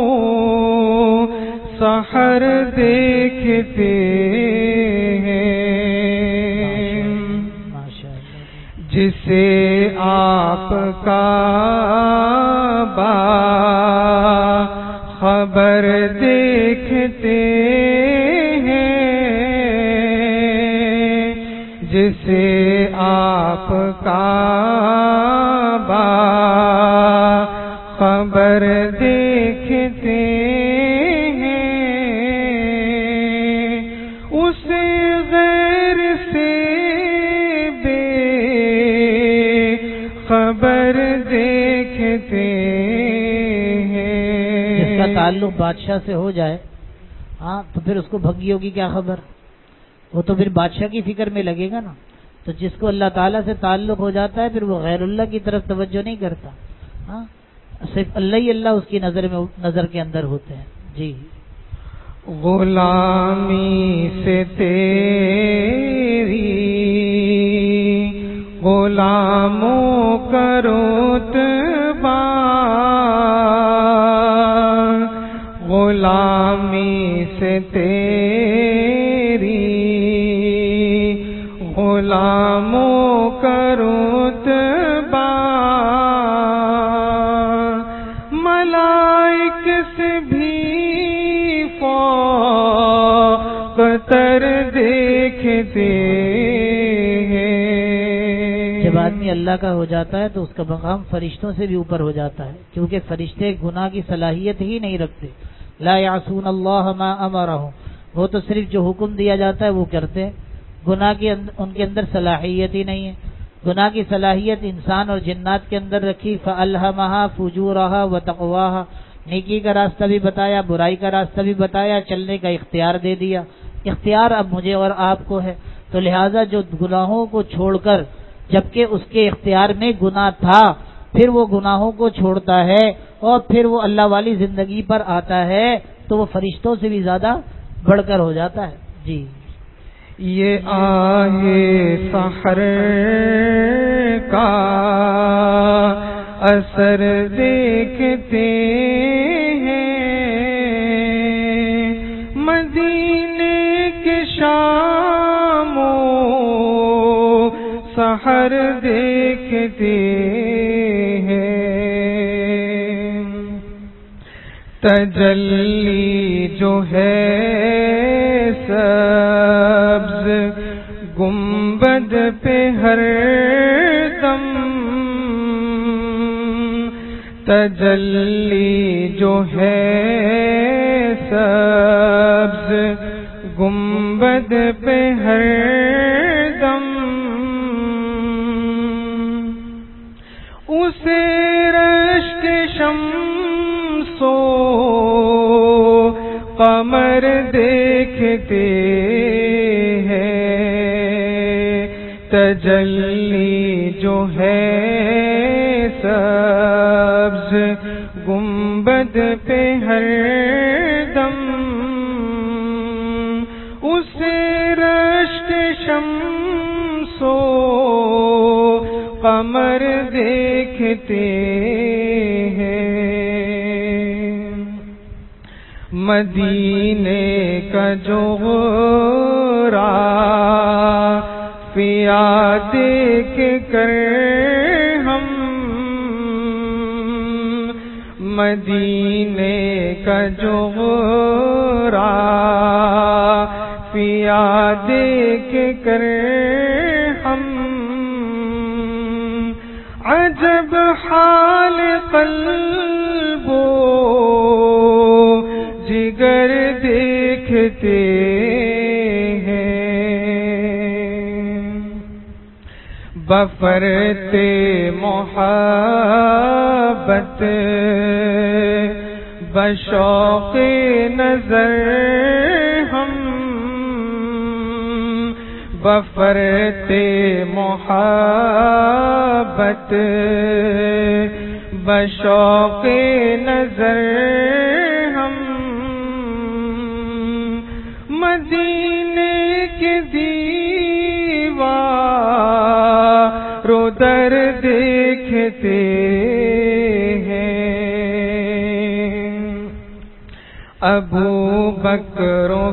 سحر دیکھتے ہیں, جسے آپ کا با خبر دیکھتے ہیں, جسے آپ کا با خبر دیکھتے خبر دیکھتے ہیں. جس کا تعلق بادشاہ سے ہو جائے ہاں تو پھر اس کو بھگیوں کی کیا خبر, وہ تو پھر بادشاہ کی فکر میں لگے گا نا. تو جس کو اللہ تعالیٰ سے تعلق ہو جاتا ہے پھر وہ غیر اللہ کی طرف توجہ نہیں کرتا. ہاں صرف اللہ ہی اللہ اس کی نظر میں نظر کے اندر ہوتے ہیں. جی غلامی سے تیری غلاموں کا رتبہ, غلامی سے تیری غلاموں کا رتبہ, ملائک سے بھی فوق تر دیکھتے ہیں. جب آدمی اللہ کا ہو جاتا ہے تو اس کا مقام فرشتوں سے بھی اوپر ہو جاتا ہے, کیونکہ فرشتے گناہ کی صلاحیت ہی نہیں رکھتے. لا یعصون اللہ ما امرہم, وہ تو صرف جو حکم دیا جاتا ہے وہ کرتے ہیں. گناہ کی ان کے اندر صلاحیت ہی نہیں ہے. گناہ کی صلاحیت انسان اور جنات کے اندر رکھی. فَأَلْهَمَهَا فُجُورَهَا وَتَقْوَاهَا, نیکی کا راستہ بھی بتایا, برائی کا راستہ بھی بتایا, چلنے کا اختیار دے دیا. اختیار اب مجھے اور آپ کو ہے, تو لہٰذا جو گناہوں کو چھوڑ کر جبکہ اس کے اختیار میں گناہ تھا پھر وہ گناہوں کو چھوڑتا ہے اور پھر وہ اللہ والی زندگی پر آتا ہے تو وہ فرشتوں سے بھی زیادہ بڑھ کر ہو جاتا ہے. جی یہ آہے سحر کا اثر دیکھتے ہیں مدینے کے شاموں سحر دیکھتے ہیں تجلی جو ہے سبز گنبد پہ ہر دم تجلی جو ہے سبز گنبد پہ ہر دم اسے رشک شمس و قمر دیکھتے ہیں تجلی جو ہے سبز گنبد پہ ہر دم اسے رشک شمس و قمر دیکھتے ہیں مدینے کا جو غرافیہ دیکھ کر ہم مدینے کا جو غرافیہ دیکھ کر ہم عجب حال قلب و جگر دیکھتے ہیں بفرتے محبت بشوق نظر ہم بفرتے محبت بشوق نظر ہم مدینے کے دیوار رو در دیکھتے ہیں ابو بکر و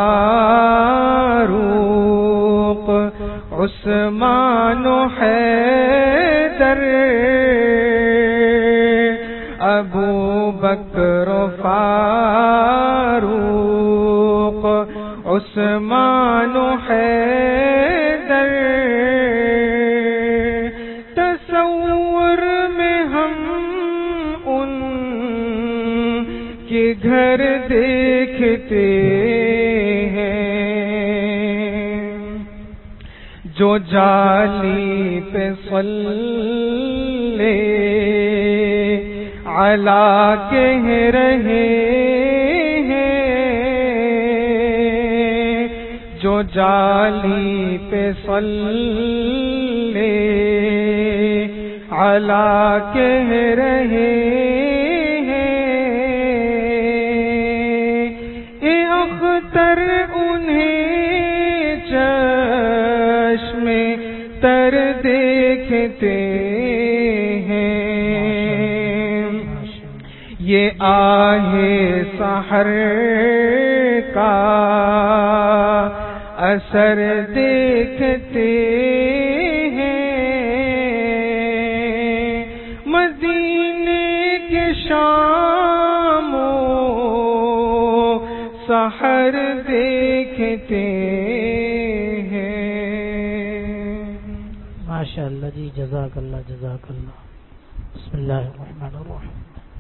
فاروق عثمان و حیدر ابو بکر و فاروق عثمان و حیدر تصور میں ہم ان کے گھر دیکھتے ہیں جو جالی پہ صلی علی کہہ رہے جو جالی پہ صلی علی کہہ رہے ہیں اے اختر انہیں چشم تر دیکھتے ہیں یہ آہے سحر کا اثر دیکھتے ہیں مدینے کے شاموں سحر دیکھتے ہیں. ماشاء اللہ جی جزاک اللہ جزاک اللہ. بسم اللہ الرحمن الرحیم.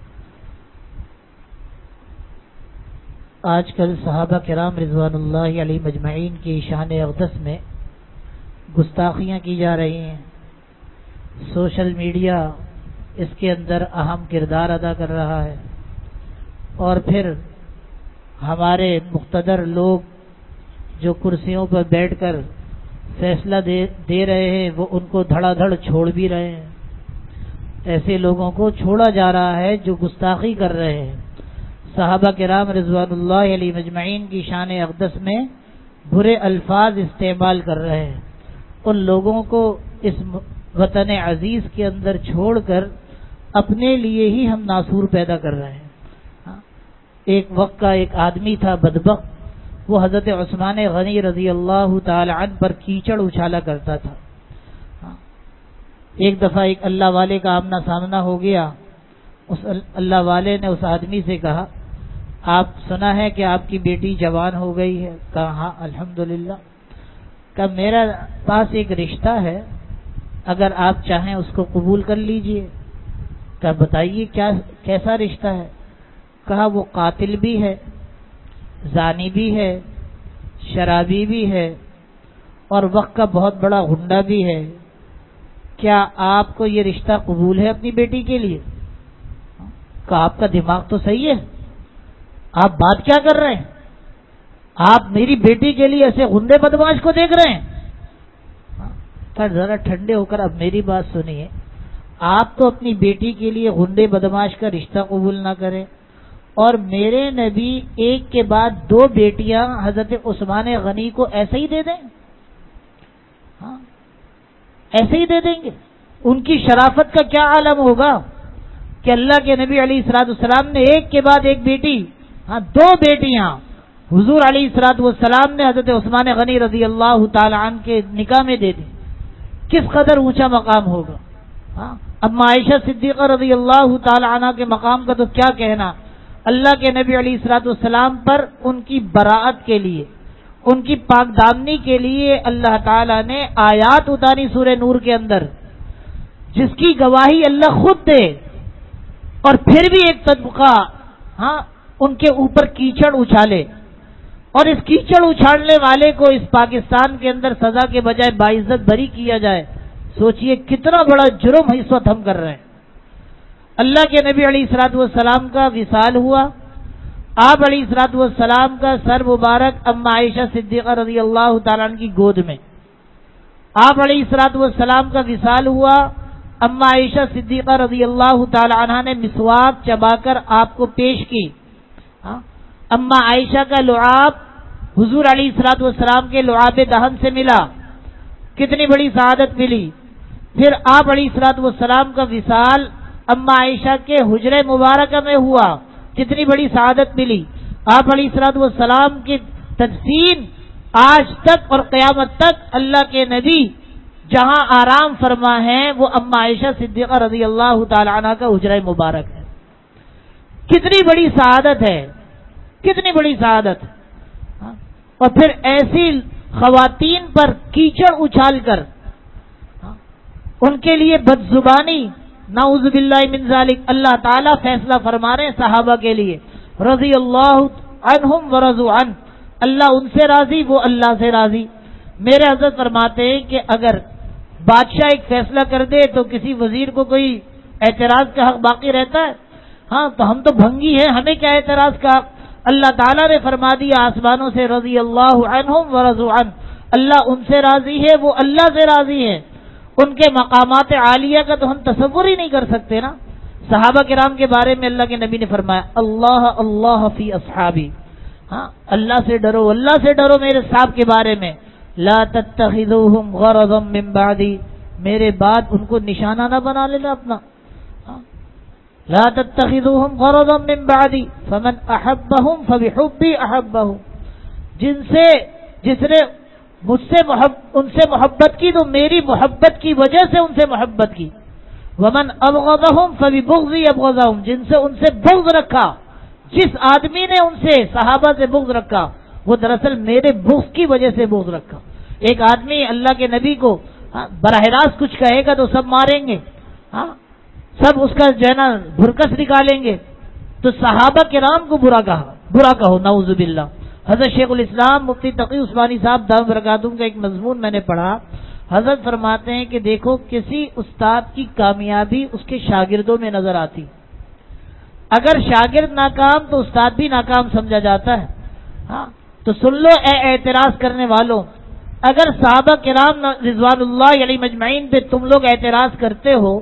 آج کل صحابہ کرام رضوان اللہ علیہ مجمعین کی شان اقدس میں گستاخیاں کی جا رہی ہیں. سوشل میڈیا اس کے اندر اہم کردار ادا کر رہا ہے اور پھر ہمارے مقتدر لوگ جو کرسیوں پر بیٹھ کر فیصلہ دے, دے رہے ہیں وہ ان کو دھڑا دھڑ چھوڑ بھی رہے ہیں. ایسے لوگوں کو چھوڑا جا رہا ہے جو گستاخی کر رہے ہیں، صحابہ کرام رضوان اللہ علیہ مجمعین کی شان اقدس میں برے الفاظ استعمال کر رہے ہیں، ان لوگوں کو اس وطن عزیز کے اندر چھوڑ کر اپنے لیے ہی ہم ناسور پیدا کر رہے ہیں۔ ایک وقت کا ایک آدمی تھا بدبخت، وہ حضرت عثمان غنی رضی اللہ تعالی عنہ پر کیچڑ اچھالا کرتا تھا۔ ایک دفعہ ایک اللہ والے کا آمنا سامنا ہو گیا، اس اللہ والے نے اس آدمی سے کہا آپ سنا ہے کہ آپ کی بیٹی جوان ہو گئی ہے؟ کہا ہاں الحمدللہ۔ کہ میرا پاس ایک رشتہ ہے، اگر آپ چاہیں اس کو قبول کر لیجئے۔ کہ بتائیے کیا کیسا رشتہ ہے؟ کہا وہ قاتل بھی ہے، زانی بھی ہے، شرابی بھی ہے، اور وقت کا بہت بڑا غنڈہ بھی ہے، کیا آپ کو یہ رشتہ قبول ہے اپنی بیٹی کے لیے؟ کہ آپ کا دماغ تو صحیح ہے، آپ بات کیا کر رہے ہیں؟ آپ میری بیٹی کے لیے ایسے غنڈے بدماش کو دیکھ رہے ہیں؟ پر ذرا ٹھنڈے ہو کر اب میری بات سنیے، آپ تو اپنی بیٹی کے لیے غنڈے بدماش کا رشتہ قبول نہ کریں، اور میرے نبی ایک کے بعد دو بیٹیاں حضرت عثمان غنی کو ایسے ہی دے دیں؟ ہاں ایسے ہی دے دیں گے؟ ان کی شرافت کا کیا عالم ہوگا کہ اللہ کے نبی علیہ الصلوۃ والسلام نے ایک کے بعد ایک بیٹی، ہاں دو بیٹیاں حضور علیہ الصلوۃ والسلام نے حضرت عثمان غنی رضی اللہ تعالی عنہ کے نکاح میں دے دی، کس قدر اونچا مقام ہوگا۔ ہاں اما عائشہ صدیقہ رضی اللہ تعالی عنہ کے مقام کا تو کیا کہنا، اللہ کے نبی علیہ الصلوۃ والسلام پر ان کی براءت کے لیے، ان کی پاک دامنی کے لیے اللہ تعالی نے آیات اتاری سورہ نور کے اندر، جس کی گواہی اللہ خود دے، اور پھر بھی ایک طبقہ ہاں ان کے اوپر کیچڑ اچھالے، اور اس کیچڑ اچھالنے والے کو اس پاکستان کے اندر سزا کے بجائے باعزت بری کیا جائے۔ سوچئے کتنا بڑا جرم اس وقت ہم کر رہے ہیں۔ اللہ کے نبی علیہ الصلوۃ والسلام کا وصال ہوا، آپ علیہ الصلوۃ والسلام کا سر مبارک اما عائشہ صدیقہ رضی اللہ تعالیٰ عنہ کی گود میں، آپ علیہ الصلوۃ والسلام کا وصال ہوا، اما عائشہ صدیقہ رضی اللہ تعالی عنہ نے مسواک چبا کر آپ کو پیش کی۔ اما عائشہ کا لعاب حضور علیہ الصلوۃ والسلام کے لعاب دہن سے ملا، کتنی بڑی سعادت ملی۔ پھر آپ علیہ الصلوۃ والسلام کا وصال اما عائشہ کے حجرے مبارکہ میں ہوا، کتنی بڑی سعادت ملی۔ آپ علیہ الصلوۃ والسلام کی تدفین آج تک اور قیامت تک اللہ کے نبی جہاں آرام فرما ہے وہ اما عائشہ صدیقہ رضی اللہ تعالی عنہ کا حجرہ مبارک ہے۔ کتنی بڑی سعادت ہے، کتنی بڑی سعادت۔ اور پھر ایسی خواتین پر کیچڑ اچھال کر ان کے لیے بد زبانی، نعوذ باللہ من ذالک، اللہ تعالیٰ فیصلہ فرما رہے ہیں صحابہ کے لیے، رضی اللہ عنہم ورضوا عنہ، اللہ ان سے راضی، وہ اللہ سے راضی۔ میرے حضرت فرماتے ہیں کہ اگر بادشاہ ایک فیصلہ کر دے تو کسی وزیر کو کوئی اعتراض کا حق باقی رہتا ہے؟ ہاں تو ہم تو بھنگی ہیں، ہمیں کیا اعتراض کا حق؟ اللہ تعالیٰ نے فرما دیا آسمانوں سے رضی اللہ عنہم ورضوا عنہ، اللہ ان سے راضی ہے، وہ اللہ سے راضی ہے۔ ان کے مقامات عالیہ کا تو ہم تصور ہی نہیں کر سکتے نا۔ صحابہ کرام کے بارے میں اللہ کے نبی نے فرمایا اللہ اللہ فی اصحابی، ہاں اللہ سے ڈرو، اللہ سے ڈرو میرے صاحب کے بارے میں، لا تتخذوہم غرضا من بعدی، میرے بعد ان کو نشانہ نہ بنا لینا اپنا، لا تتخذوہم غرضا من بعدی فمن احبہم فبحبی احبہم، جن سے جس نے مجھ سے محب ان سے محبت کی تو میری محبت کی وجہ سے ان سے محبت کی، ومن ابغضہم فببغضی ابغضہم، جن سے ان سے بغض رکھا، جس آدمی نے ان سے صحابہ سے بغض رکھا وہ دراصل میرے بغض کی وجہ سے بغض رکھا۔ ایک آدمی اللہ کے نبی کو براہ راست کچھ کہے گا تو سب ماریں گے، ہاں سب اس کا جو ہے نا بھرکس نکالیں گے، تو صحابہ کرام کو برا کہا، برا کہو نعوذ باللہ۔ حضرت شیخ الاسلام مفتی تقی عثمانی صاحب دامت برکاتہم کا ایک مضمون میں نے پڑھا، حضرت فرماتے ہیں کہ دیکھو کسی استاد کی کامیابی اس کے شاگردوں میں نظر آتی، اگر شاگرد ناکام تو استاد بھی ناکام سمجھا جاتا ہے۔ ہاں تو سن لو اے اعتراض کرنے والوں، اگر صحابہ کرام رضوان اللہ علیہ مجمعین پہ تم لوگ اعتراض کرتے ہو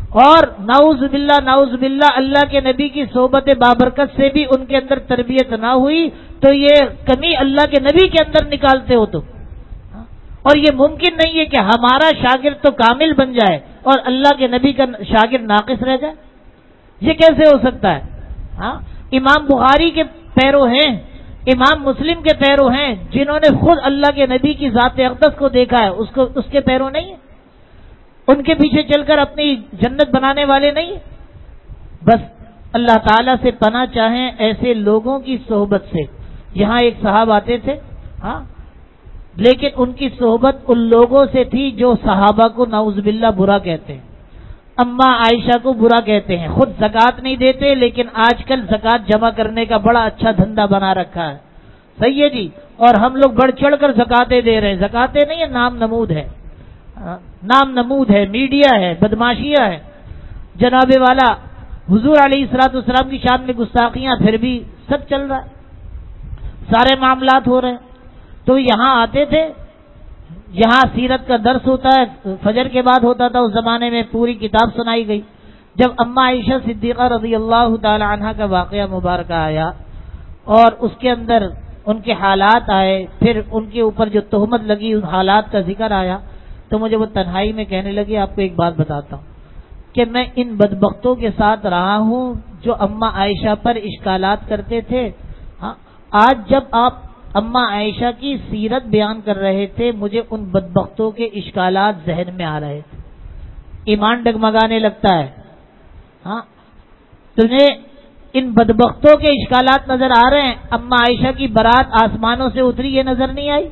اور نعوذ باللہ نعوذ باللہ اللہ کے نبی کی صحبت بابرکت سے بھی ان کے اندر تربیت نہ ہوئی تو یہ کمی اللہ کے نبی کے اندر نکالتے ہو تو. اور یہ ممکن نہیں ہے کہ ہمارا شاگرد تو کامل بن جائے اور اللہ کے نبی کا شاگرد ناقص رہ جائے. یہ کیسے ہو سکتا ہے؟ ہاں امام بخاری کے پیرو ہیں, امام مسلم کے پیرو ہیں, جنہوں نے خود اللہ کے نبی کی ذات اقدس کو دیکھا ہے, اس کو اس کے پیرو نہیں ہیں. ان کے پیچھے چل کر اپنی جنت بنانے والے نہیں ہیں. بس اللہ تعالیٰ سے پناہ چاہیں ایسے لوگوں کی صحبت سے. یہاں ایک صاحب آتے تھے, ہاں لیکن ان کی صحبت ان لوگوں سے تھی جو صحابہ کو نعوذ باللہ برا کہتے ہیں, اماں عائشہ کو برا کہتے ہیں, خود زکوٰۃ نہیں دیتے لیکن آج کل زکوٰۃ جمع کرنے کا بڑا اچھا دھندا بنا رکھا ہے. صحیح ہے جی, اور ہم لوگ بڑھ چڑھ کر زکاتیں دے رہے ہیں. زکاتیں نہیں ہے, نام نمود ہے, نام نمود ہے, میڈیا ہے, بدماشیاں ہے. جناب والا حضور علیہ الصلوۃ والسلام کی شان میں گستاخیاں, پھر بھی سب چل رہا ہے, سارے معاملات ہو رہے ہیں. تو یہاں آتے تھے, یہاں سیرت کا درس ہوتا ہے, فجر کے بعد ہوتا تھا اس زمانے میں, پوری کتاب سنائی گئی. جب اماں عائشہ صدیقہ رضی اللہ تعالی عنہا کا واقعہ مبارکہ آیا اور اس کے اندر ان کے حالات آئے, پھر ان کے اوپر جو تہمت لگی ان حالات کا ذکر آیا, تو مجھے وہ تنہائی میں کہنے لگی آپ کو ایک بات بتاتا ہوں کہ میں ان بدبختوں کے ساتھ رہا ہوں جو اماں عائشہ پر اشکالات کرتے تھے. ہاں آج جب آپ اماں عائشہ کی سیرت بیان کر رہے تھے مجھے ان بدبختوں کے اشکالات ذہن میں آ رہے تھے, ایمان ڈگمگانے لگتا ہے. ہاں تمہیں ان بدبختوں کے اشکالات نظر آ رہے ہیں, اماں عائشہ کی برات آسمانوں سے اتری یہ نظر نہیں آئی.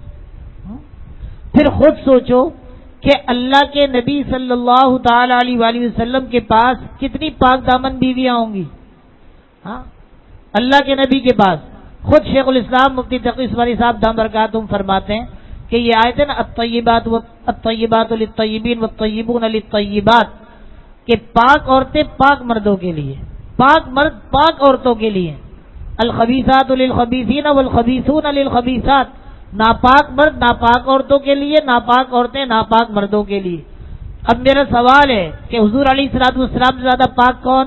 پھر خود سوچو کہ اللہ کے نبی صلی اللہ تعالی علیہ وآلہ وسلم کے پاس کتنی پاک دامن بیویاں ہوں گی. ہاں اللہ کے نبی کے پاس خود شیخ الاسلام مفتی تقی عثمانی صاحب دام برکاتہم فرماتے ہیں کہ یہ آیت ہے نا, الطیبات الطیبات للطیبین والطیبون للطیبات, کہ پاک عورتیں پاک مردوں کے لیے, پاک مرد پاک عورتوں کے لیے. الخبیثات للخبیثین والخبیثون للخبیثات, ناپاک مرد ناپاک عورتوں کے لیے, ناپاک عورتیں ناپاک مردوں کے لیے. اب میرا سوال ہے کہ حضور علیہ الصلوۃ والسلام سے زیادہ پاک کون؟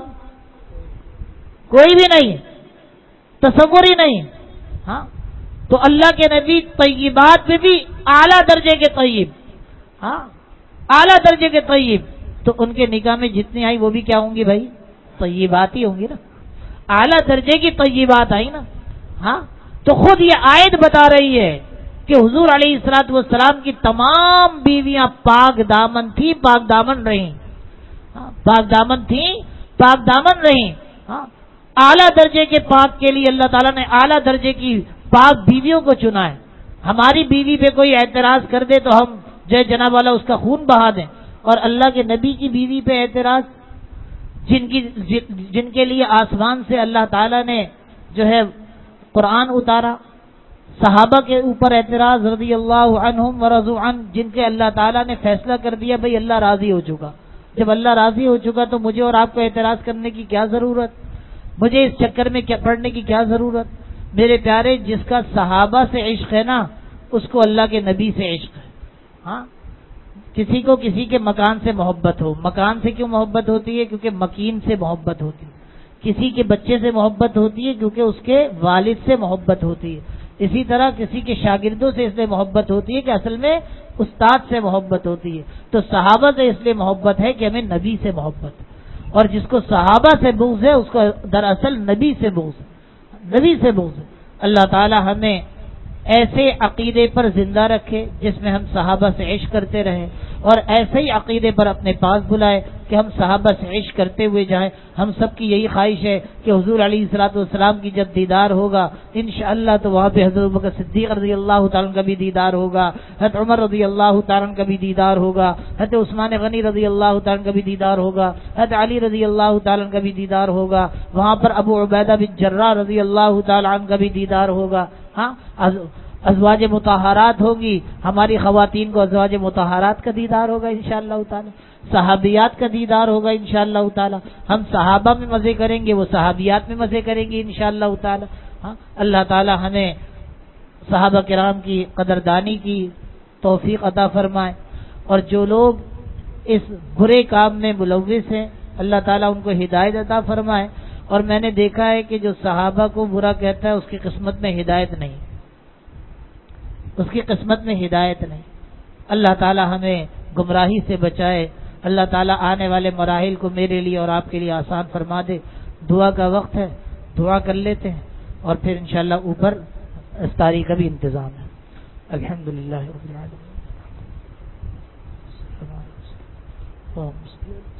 کوئی بھی نہیں, تصور ہی نہیں. ہاں تو اللہ کے نبی طیبات میں بھی اعلیٰ درجے کے طیب, ہاں اعلیٰ درجے کے طیب, تو ان کے نکاح میں جتنی آئی وہ بھی کیا ہوں گی بھائی؟ طیبات ہی ہوں گی نا, اعلیٰ درجے کی طیبات آئی نا. ہاں تو خود یہ آیت بتا رہی ہے کہ حضور علیہ الصلوۃ والسلام کی تمام بیویاں پاک دامن تھی, پاک دامن رہیں, پاک دامن تھیں, پاک دامن رہیں. ہاں اعلیٰ درجے کے پاک کے لیے اللہ تعالیٰ نے اعلیٰ درجے کی پاک بیویوں کو چنا ہے. ہماری بیوی پہ کوئی اعتراض کر دے تو ہم جے جناب والا اس کا خون بہا دیں, اور اللہ کے نبی کی بیوی پہ اعتراض, جن کی جن کے لیے آسمان سے اللہ تعالیٰ نے جو ہے قرآن اتارا, صحابہ کے اوپر اعتراض رضی اللہ عنہم ورضوا عنہ, جن کے اللہ تعالیٰ نے فیصلہ کر دیا بھئی اللہ راضی ہو چکا. جب اللہ راضی ہو چکا تو مجھے اور آپ کو اعتراض کرنے کی کیا ضرورت, مجھے اس چکر میں کیا پڑنے کی کیا ضرورت. میرے پیارے, جس کا صحابہ سے عشق ہے نا اس کو اللہ کے نبی سے عشق ہے. ہاں کسی کو کسی کے مکان سے محبت ہو, مکان سے کیوں محبت ہوتی ہے؟ کیونکہ مکین سے محبت ہوتی ہے. کسی کے بچے سے محبت ہوتی ہے کیونکہ اس کے والد سے محبت ہوتی ہے. اسی طرح کسی کے شاگردوں سے اس لیے محبت ہوتی ہے کہ اصل میں استاد سے محبت ہوتی ہے. تو صحابہ سے اس لیے محبت ہے کہ ہمیں نبی سے محبت ہے, اور جس کو صحابہ سے بغض ہے اس کو دراصل نبی سے بغض ہے, نبی سے بغض ہے. اللہ تعالی ہمیں ایسے عقیدے پر زندہ رکھے جس میں ہم صحابہ سے عشق کرتے رہیں, اور ایسے ہی عقیدے پر اپنے پاس بلائے کہ ہم صحابہ سے عشق کرتے ہوئے جائیں. ہم سب کی یہی خواہش ہے کہ حضور علیہ الصلوۃ والسلام کی جب دیدار ہوگا انشاءاللہ تو وہاں پہ حضرت ابوبکر صدیق رضی اللہ تعالیٰ کا بھی دیدار ہوگا, حضرت عمر رضی اللہ تعالیٰ کا بھی دیدار ہوگا, حضرت عثمان غنی رضی اللہ تعالیٰ کا بھی دیدار ہوگا, حضرت علی رضی اللہ تعالیٰ کا بھی دیدار ہوگا, وہاں پر ابو عبیدہ بن جراح رضی اللہ تعالیٰ عنہ کا بھی دیدار ہوگا. ہاں ازواج مطہرات ہوگی, ہماری خواتین کو ازواج مطہرات کا دیدار ہوگا انشاءاللہ تعالی, صحابیات کا دیدار ہوگا انشاءاللہ تعالی. ہم صحابہ میں مزے کریں گے, وہ صحابیات میں مزے کریں گے انشاءاللہ تعالی. ہاں اللہ تعالی ہمیں صحابہ کرام کی قدردانی کی توفیق عطا فرمائے, اور جو لوگ اس برے کام میں ملوث ہیں، اللہ تعالیٰ ان کو ہدایت عطا فرمائے۔ اور میں نے دیکھا ہے کہ جو صحابہ کو برا کہتا ہے اس کی قسمت میں ہدایت نہیں، اس کی قسمت میں ہدایت نہیں۔ اللہ تعالیٰ ہمیں گمراہی سے بچائے، اللہ تعالیٰ آنے والے مراحل کو میرے لیے اور آپ کے لیے آسان فرما دے۔ دعا کا وقت ہے، دعا کر لیتے ہیں اور پھر انشاءاللہ اوپر افطاری کا بھی انتظام ہے۔ الحمدللہ رب العالمین۔